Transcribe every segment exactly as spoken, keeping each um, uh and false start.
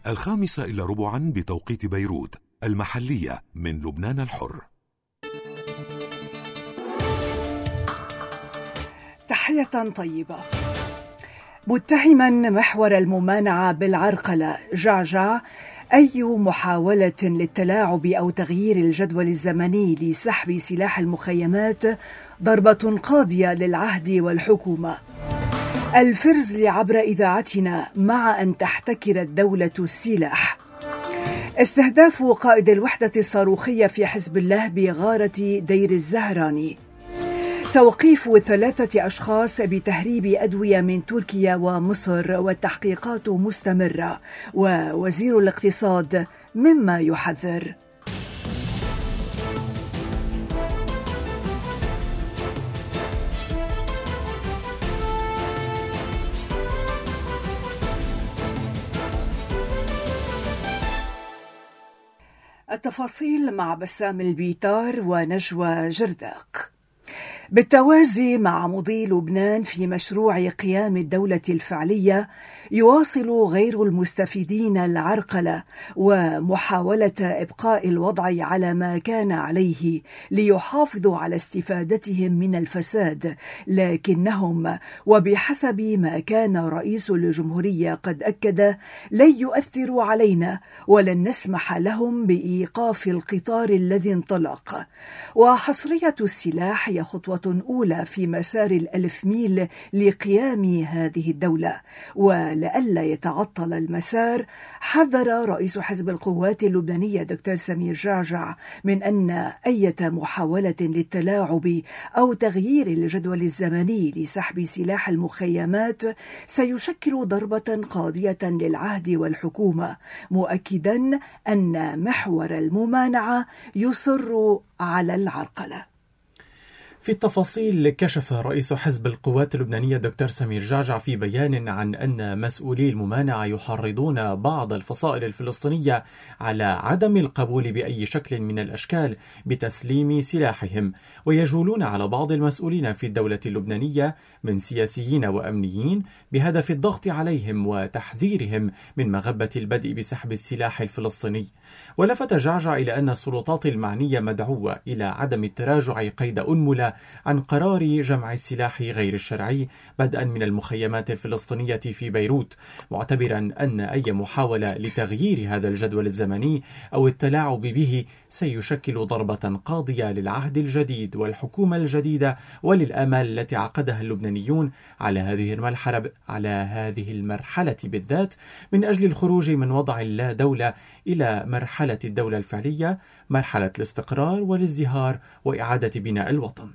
الخامسة إلا ربعا بتوقيت بيروت المحلية من لبنان الحر. تحية طيبة. متهما محور الممانعة بالعرقلة جعجع أي محاولة للتلاعب أو تغيير الجدول الزمني لسحب سلاح المخيمات ضربة قاضية للعهد والحكومة. الفرزلي عبر إذاعتنا مع أن تحتكر الدولة السلاح. استهداف قائد الوحدة الصاروخية في حزب الله بغارة دير الزهراني. توقيف ثلاثة أشخاص بتهريب أدوية من تركيا ومصر والتحقيقات مستمرة، ووزير الاقتصاد مما يحذر. التفاصيل مع بسام البيتار ونجوى جرداق. بالتوازي مع مضي لبنان في مشروع قيام الدولة الفعلية، يواصل غير المستفيدين العرقلة ومحاولة إبقاء الوضع على ما كان عليه ليحافظوا على استفادتهم من الفساد، لكنهم وبحسب ما كان رئيس الجمهورية قد أكد لن يؤثروا علينا ولن نسمح لهم بإيقاف القطار الذي انطلق. وحصرية السلاح هي خطوة أولى في مسار الألف ميل لقيام هذه الدولة، ولئلا يتعطل المسار حذر رئيس حزب القوات اللبنانية دكتور سمير جعجع من أن أي محاولة للتلاعب أو تغيير الجدول الزمني لسحب سلاح المخيمات سيشكل ضربة قاضية للعهد والحكومة، مؤكدا أن محور الممانعة يصر على العرقلة. في التفاصيل، كشف رئيس حزب القوات اللبنانية دكتور سمير جعجع في بيان عن أن مسؤولي الممانعة يحرضون بعض الفصائل الفلسطينية على عدم القبول بأي شكل من الأشكال بتسليم سلاحهم، ويجولون على بعض المسؤولين في الدولة اللبنانية من سياسيين وأمنيين بهدف الضغط عليهم وتحذيرهم من مغبة البدء بسحب السلاح الفلسطيني. ولفت جعجع إلى أن السلطات المعنية مدعوة إلى عدم التراجع قيد أنملة عن قرار جمع السلاح غير الشرعي بدءا من المخيمات الفلسطينية في بيروت، معتبرا أن أي محاولة لتغيير هذا الجدول الزمني أو التلاعب به سيشكل ضربة قاضية للعهد الجديد والحكومة الجديدة وللآمال التي عقدها اللبنانيون على هذه المرحلة على هذه المرحلة بالذات من أجل الخروج من وضع اللا دولة إلى مرحلة الدولة الفعلية، مرحلة الاستقرار والازدهار وإعادة بناء الوطن.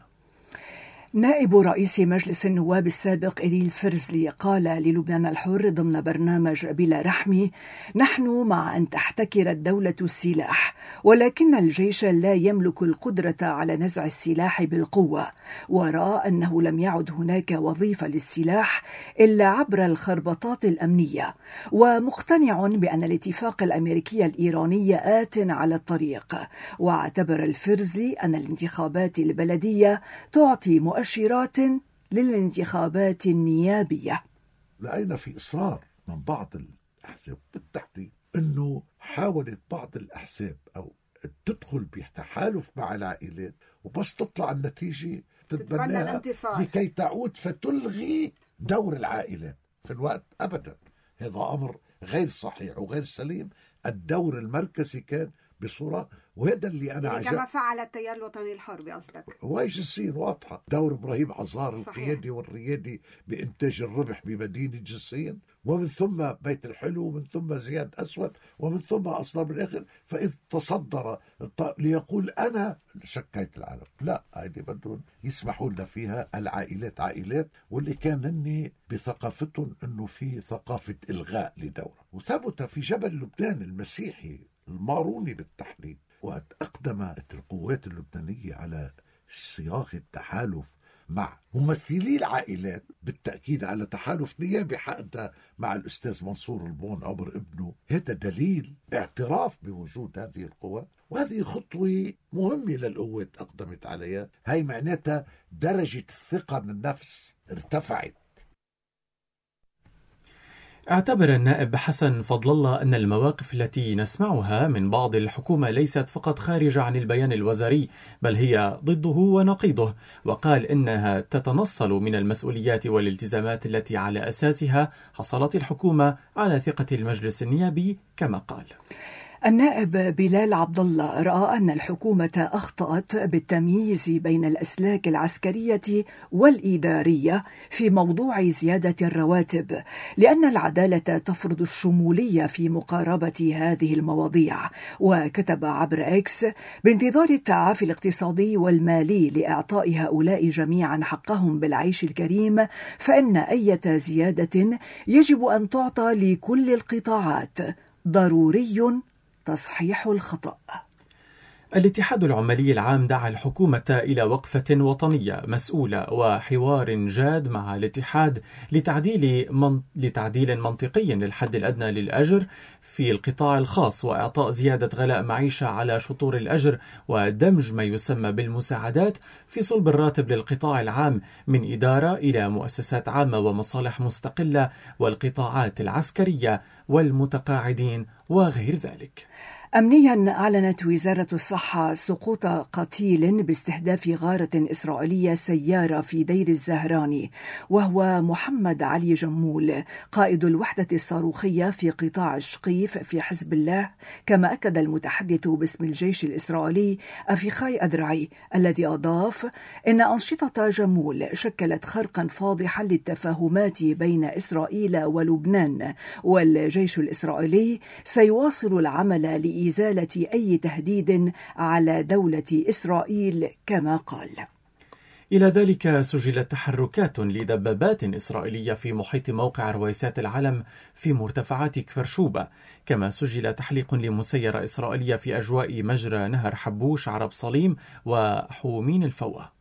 نائب رئيس مجلس النواب السابق إديل فرزلي قال للبنان الحر ضمن برنامج بلا رحمة: نحن مع أن تحتكر الدولة السلاح، ولكن الجيش لا يملك القدرة على نزع السلاح بالقوة، ورأى أنه لم يعد هناك وظيفة للسلاح إلا عبر الخربطات الأمنية، ومقتنع بأن الاتفاق الأمريكي الإيراني آت على الطريق. واعتبر الفرزلي أن الانتخابات البلدية تعطي مؤشرات للانتخابات النيابية. لقينا في إصرار من بعض الأحزاب بالتحديد أنه حاولت بعض الأحزاب أو تدخل بتحالف مع العائلات، وبس تطلع النتيجة تتبناها لكي تعود فتلغي دور العائلات في الوقت. أبدا، هذا أمر غير صحيح وغير سليم. الدور المركزي كان بصورة، وهذا اللي أنا يعني كما فعل التيار الوطني الحر قصدك. وجسين واضحة، دور إبراهيم عزار القيادي والريادي بإنتاج الربح بمدينة جسين، ومن ثم بيت الحلو، ومن ثم زياد أسود، ومن ثم أصلا بالآخر فإذ تصدر ليقول أنا شكيت العالم. لا، هذه بدون يسمحوا لنا فيها. العائلات عائلات، واللي كان هني بثقافتهم أنه في ثقافة إلغاء لدورة. وثبت في جبل لبنان المسيحي الماروني بالتحديد، وقت أقدمت القوات اللبنانية على صياغة تحالف مع ممثلي العائلات، بالتأكيد على تحالف نيابي حقدا مع الأستاذ منصور البون عبر ابنه. هذا دليل اعتراف بوجود هذه القوات، وهذه خطوة مهمة للقوات أقدمت عليها. هاي معناتها درجة الثقة من النفس ارتفعت. اعتبر النائب حسن فضل الله أن المواقف التي نسمعها من بعض الحكومة ليست فقط خارجة عن البيان الوزاري، بل هي ضده ونقيضه، وقال إنها تتنصل من المسؤوليات والالتزامات التي على أساسها حصلت الحكومة على ثقة المجلس النيابي كما قال. النائب بلال عبد الله رأى أن الحكومة أخطأت بالتمييز بين الأسلاك العسكرية والإدارية في موضوع زيادة الرواتب، لأن العدالة تفرض الشمولية في مقاربة هذه المواضيع. وكتب عبر إكس: بانتظار التعافي الاقتصادي والمالي لإعطاء هؤلاء جميعا حقهم بالعيش الكريم، فإن أي زيادة يجب أن تعطى لكل القطاعات. ضروري تصحيح الخطأ. الاتحاد العمالي العام دعا الحكومة إلى وقفة وطنية مسؤولة وحوار جاد مع الاتحاد لتعديل من... لتعديل منطقي للحد الأدنى للأجر في القطاع الخاص، وإعطاء زيادة غلاء معيشة على شطور الأجر، ودمج ما يسمى بالمساعدات في صلب الراتب للقطاع العام من إدارة إلى مؤسسات عامة ومصالح مستقلة والقطاعات العسكرية والمتقاعدين وغير ذلك. أمنيا، أعلنت وزارة الصحة سقوط قتيل باستهداف غارة إسرائيلية سيارة في دير الزهراني، وهو محمد علي جمول قائد الوحدة الصاروخية في قطاع الشقيف في حزب الله، كما أكد المتحدث باسم الجيش الإسرائيلي أفيخاي أدرعي، الذي أضاف إن أنشطة جمول شكلت خرقا فاضحا للتفاهمات بين إسرائيل ولبنان، والجيش الإسرائيلي سيواصل العمل لإزالة إزالة أي تهديد على دولة إسرائيل كما قال. إلى ذلك سجلت تحركات لدبابات إسرائيلية في محيط موقع رويسات العلم في مرتفعات كفر شوبة، كما سجل تحليق لمسيرة إسرائيلية في أجواء مجرى نهر حبوش عرب صليم وحومين الفوة.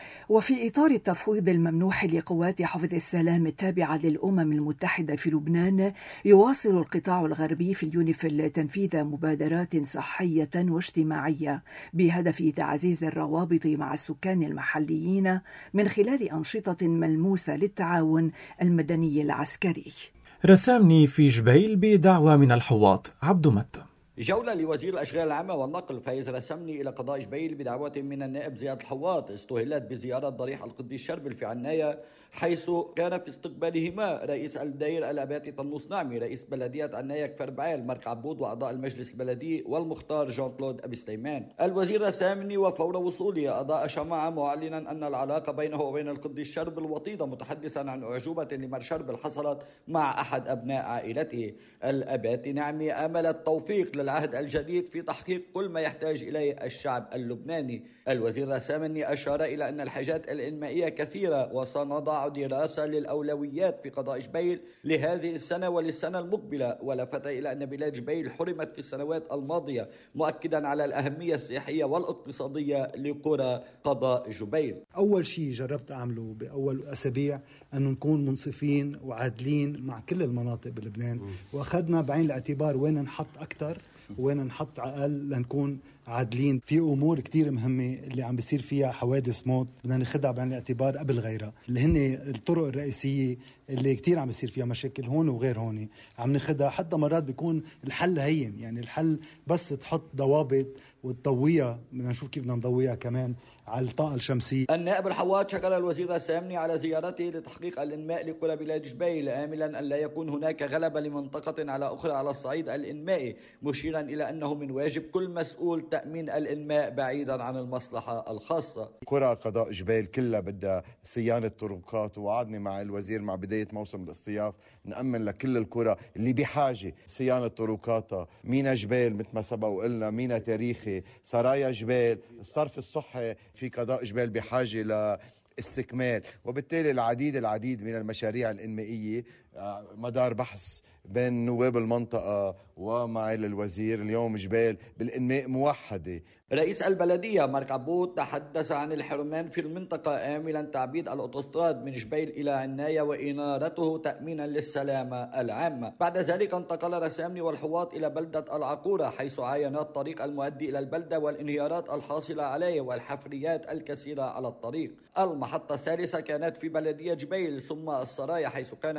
وفي إطار التفويض الممنوح لقوات حفظ السلام التابعة للأمم المتحدة في لبنان، يواصل القطاع الغربي في اليونيفيل تنفيذ مبادرات صحية واجتماعية بهدف تعزيز الروابط مع السكان المحليين من خلال أنشطة ملموسة للتعاون المدني العسكري. رسامني في جبيل بدعوة من الحواط. عبد متى. جولة لوزير الأشغال العامة والنقل فايز رسمني إلى قضاء جبيل بدعوة من النائب زياد الحواط استهلت بزيارة ضريح القديس شربل في عناية، حيث كان في استقبالهما رئيس الدير الأباتي طنوس نعمي، رئيس بلدية عناية كفر بعيل مرك عبود، وأعضاء المجلس البلدي والمختار جون كلود أبي سليمان. الوزير رسامني وفور وصوله أضاء شمعة معلنا أن العلاقة بينه وبين القديس شربل وطيدة، متحدثا عن أعجوبة لمر شربل حصلت مع أحد أبناء عائلته. الأباتي نعمي أمل التوفيق العهد الجديد في تحقيق كل ما يحتاج إليه الشعب اللبناني. الوزير رسامني أشار إلى أن الحاجات الإنمائية كثيرة، وسنضع دراسة للأولويات في قضاء جبيل لهذه السنة وللسنة المقبلة، ولفت إلى أن بلاد جبيل حرمت في السنوات الماضية، مؤكدا على الأهمية السياحية والاقتصادية لقرى قضاء جبيل. أول شيء جربت أعمله بأول أسابيع أن نكون منصفين وعادلين مع كل المناطق بلبنان، وأخذنا بعين الاعتبار وين نحط أكتر وين نحط أقل لنكون عادلين. في أمور كتير مهمة اللي عم بيصير فيها حوادث موت بدنا ناخدها بعين الاعتبار قبل غيرها، اللي هن الطرق الرئيسية اللي كتير عم بيصير فيها مشاكل هون وغير هون عم ناخدها. حتى مرات بيكون الحل هين، يعني الحل بس تحط ضوابط وتضويها، بدنا نشوف كيف بدنا نضويها كمان على الطاقة الشمسية. النائب الحواط شكر الوزير السامني على زيارته لتحقيق الإنماء لقرى بلاد جبيل، آملا أن لا يكون هناك غلبة لمنطقة على أخرى على الصعيد الإنمائي، مشيرا إلى أنه من واجب كل مسؤول تأمين الإنماء بعيدا عن المصلحة الخاصة. قرى قضاء جبيل كلها بدها صيانة طرقات، ووعدني مع الوزير مع بداية موسم الاصطياف نأمن لكل القرى اللي بحاجة صيانة طرقاتها. مينا جبيل مثل ما سبق وقلنا مينا تاريخي، سرايا جبيل، الصرف الصحي في قضاء جبيل بحاجة لاستكمال، وبالتالي العديد العديد من المشاريع الإنمائية مدار بحث بين نواب المنطقة ومعالي الوزير. اليوم جبيل بالإنماء موحدة. رئيس البلدية مرك عبود تحدث عن الحرمان في المنطقة، آملا تعبيد الأوتوستراد من جبيل إلى عناية وإنارته تأمينا للسلامة العامة. بعد ذلك انتقل رسامني والحواط إلى بلدة العقورة، حيث عاين الطريق المؤدي إلى البلدة والانهيارات الحاصلة عليه والحفريات الكثيرة على الطريق. المحطة الثالثة كانت في بلدية جبيل ثم السرايا، حيث كان في استقبال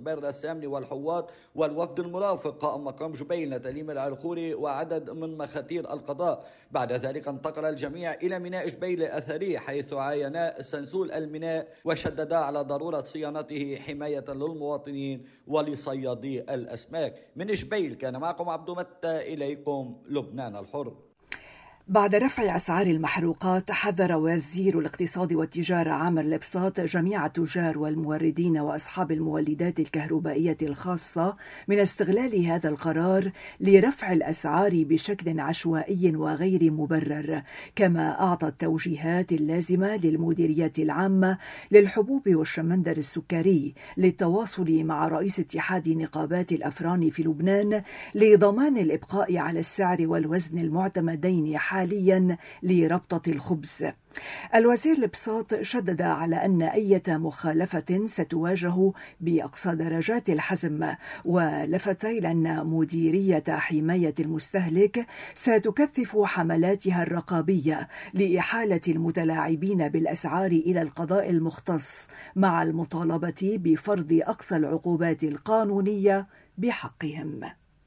استقبال رسامني والحواط والوفد المرافق قائم مقام جبيل نتاليم العرخوري وعدد من مخاتير القضاء. بعد ذلك انتقل الجميع إلى ميناء جبيل الأثري حيث عاينا سنسول الميناء وشددا على ضرورة صيانته حماية للمواطنين ولصيادي الأسماك. من جبيل كان معكم عبد متى، إليكم لبنان الحر. بعد رفع أسعار المحروقات، حذر وزير الاقتصاد والتجارة عامر لبساط جميع التجار والموردين وأصحاب المولدات الكهربائية الخاصة من استغلال هذا القرار لرفع الأسعار بشكل عشوائي وغير مبرر، كما أعطى التوجيهات اللازمة للمديرية العامة للحبوب والشمندر السكري للتواصل مع رئيس اتحاد نقابات الأفران في لبنان لضمان الإبقاء على السعر والوزن المعتمدين حاليا لربطة الخبز. الوزير لبساط شدد على أن أي مخالفة ستواجه بأقصى درجات الحزم، ولفت إلى أن مديرية حماية المستهلك ستكثف حملاتها الرقابية لإحالة المتلاعبين بالأسعار إلى القضاء المختص، مع المطالبة بفرض أقصى العقوبات القانونية بحقهم.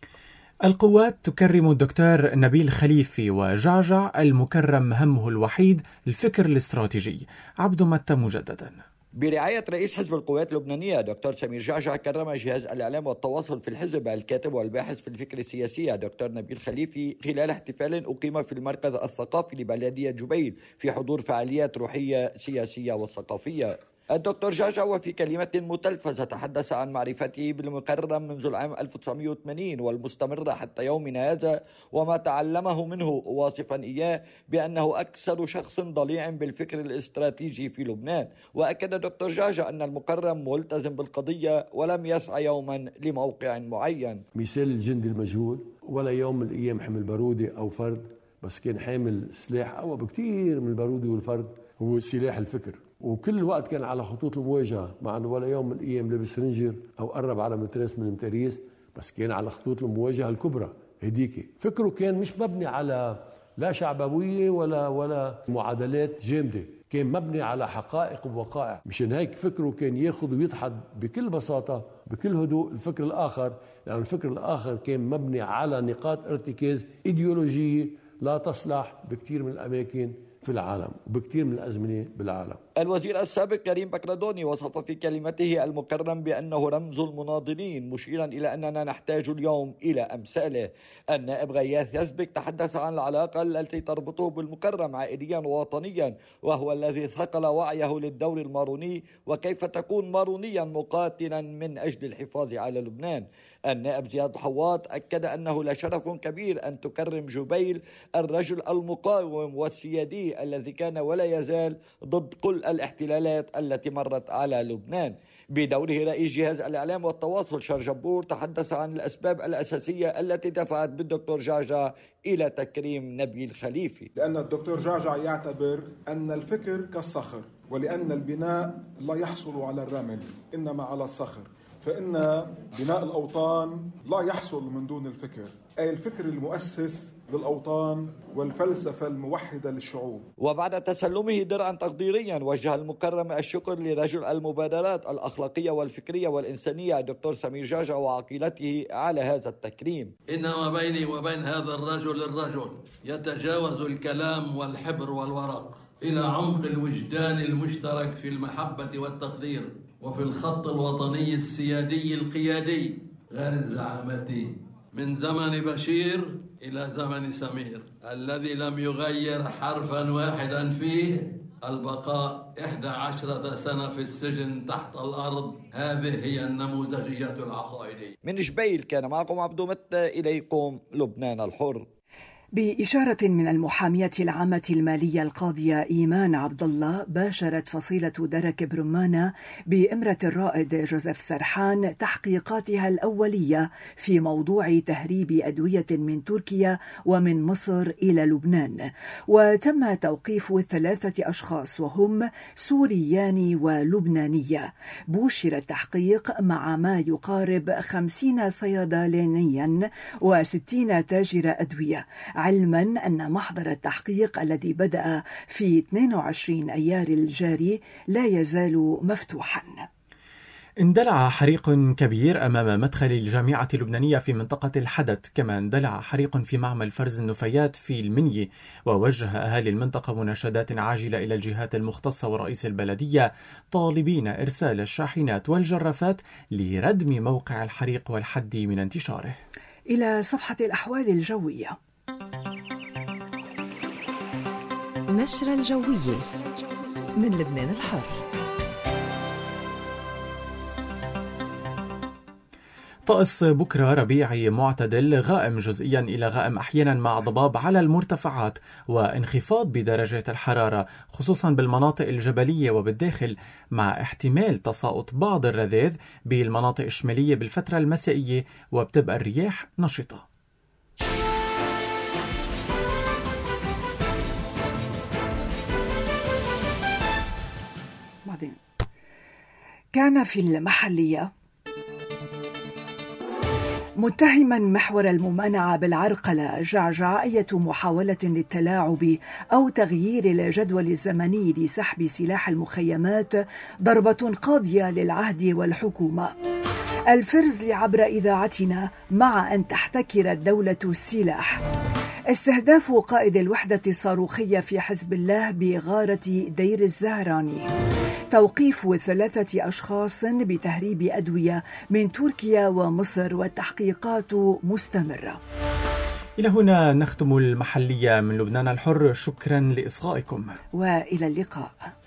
القوات تكرم الدكتور نبيل خليفي وجعجع المكرم همه الوحيد الفكر الاستراتيجي. عبد متى مجددا. برعاية رئيس حزب القوات اللبنانية دكتور سمير جعجع، كرم جهاز الإعلام والتواصل في الحزب الكاتب والباحث في الفكر السياسي دكتور نبيل خليفي خلال احتفال أقيم في المركز الثقافي لبلدية جبيل في حضور فعاليات روحية سياسية وثقافية. الدكتور جعجع وفي كلمة متلفزة تحدث عن معرفته بالمكرم منذ العام ألف وتسعمائة وثمانين والمستمرة حتى يومنا هذا، وما تعلمه منه، واصفا إياه بأنه أكثر شخص ضليع بالفكر الاستراتيجي في لبنان. وأكد دكتور جعجع أن المكرم ملتزم بالقضية ولم يسعى يوما لموقع معين. مثال الجندي المجهول، ولا يوم من الأيام حمل بارودة أو فرد، بس كان حامل سلاح أقوى بكثير من البارودة والفرد، هو سلاح الفكر. وكل الوقت كان على خطوط المواجهة، مع أنه ولا يوم من الأيام لبس رنجر أو قرب على مترس من المتاريس، بس كان على خطوط المواجهة الكبرى هديك. فكره كان مش مبني على لا شعبوية ولا ولا معادلات جامدة، كان مبني على حقائق ووقائع. مشان هيك فكره كان ياخذ ويدحض بكل بساطة بكل هدوء الفكر الآخر، لأن الفكر الآخر كان مبني على نقاط ارتكاز إيديولوجية لا تصلح بكثير من الأماكن في العالم وبكثير من الأزمنة بالعالم. الوزير السابق كريم بكردوني وصف في كلمته المكرم بأنه رمز المناضلين، مشيرا إلى أننا نحتاج اليوم إلى أمثاله. النائب غياث يزبك تحدث عن العلاقة التي تربطه بالمكرم عائليا ووطنيا، وهو الذي ثقل وعيه للدور الماروني وكيف تكون مارونيا مقاتلا من أجل الحفاظ على لبنان. النائب زياد الحواط أكد أنه لشرف كبير أن تكرم جبيل الرجل المقاوم والسيادي الذي كان ولا يزال ضد كل الاحتلالات التي مرت على لبنان. بدوره رئيس جهاز الإعلام والتواصل شرجبور تحدث عن الأسباب الأساسية التي دفعت بالدكتور جعجع إلى تكريم نبيل خليفي. لأن الدكتور جعجع يعتبر أن الفكر كالصخر، ولأن البناء لا يحصل على الرمل إنما على الصخر، فإن بناء الأوطان لا يحصل من دون الفكر، أي الفكر المؤسس للأوطان والفلسفة الموحدة للشعوب. وبعد تسلمه درعا تقديريا، وجه المكرم الشكر لرجل المبادرات الأخلاقية والفكرية والإنسانية الدكتور سمير جعجع وعقيلته على هذا التكريم. إنما بيني وبين هذا الرجل الرجل يتجاوز الكلام والحبر والورق إلى عمق الوجدان المشترك في المحبة والتقدير، وفي الخط الوطني السيادي القيادي غير الزعامتي، من زمن بشير إلى زمن سمير الذي لم يغير حرفا واحدا فيه، البقاء إحدى عشرة سنة في السجن تحت الأرض. هذه هي النموذجية العقائدية. من جبيل كان معكم عبد متى، إليكم لبنان الحر. بإشارة من المحامية العامة المالية القاضية إيمان عبد الله، باشرت فصيلة درك برمانة بإمرة الرائد جوزيف سرحان تحقيقاتها الأولية في موضوع تهريب أدوية من تركيا ومن مصر إلى لبنان، وتم توقيف ثلاثة أشخاص وهم سوريان ولبنانية. بوشر التحقيق مع ما يقارب خمسين صيدلانيا وستين تاجر أدوية، علما أن محضر التحقيق الذي بدأ في اثنين وعشرين أيار الجاري لا يزال مفتوحا. اندلع حريق كبير أمام مدخل الجامعة اللبنانية في منطقة الحدث، كما اندلع حريق في معمل فرز النفايات في المنية، ووجه أهالي المنطقة مناشدات عاجلة إلى الجهات المختصة ورئيس البلدية طالبين إرسال الشاحنات والجرافات لردم موقع الحريق والحد من انتشاره. إلى صفحة الأحوال الجوية. نشرة الجوية من لبنان الحر. طقس بكرة ربيعي معتدل، غائم جزئيا إلى غائم أحيانا مع ضباب على المرتفعات، وانخفاض بدرجة الحرارة خصوصا بالمناطق الجبلية وبالداخل، مع احتمال تساقط بعض الرذاذ بالمناطق الشمالية بالفترة المسائية، وبتبقى الرياح نشطة. بعدين كان في المحلية متهما محور الممانعة بالعرقلة جعجع أية محاولة للتلاعب أو تغيير الجدول الزمني لسحب سلاح المخيمات ضربة قاضية للعهد والحكومة. الفرز عبر إذاعتنا مع أن تحتكر الدولة السلاح. استهداف قائد الوحدة الصاروخية في حزب الله بغارة دير الزهراني. توقيف ثلاثة أشخاص بتهريب أدوية من تركيا ومصر والتحقيقات مستمرة. إلى هنا نختم المحلية من لبنان الحر، شكرا لإصغائكم وإلى اللقاء.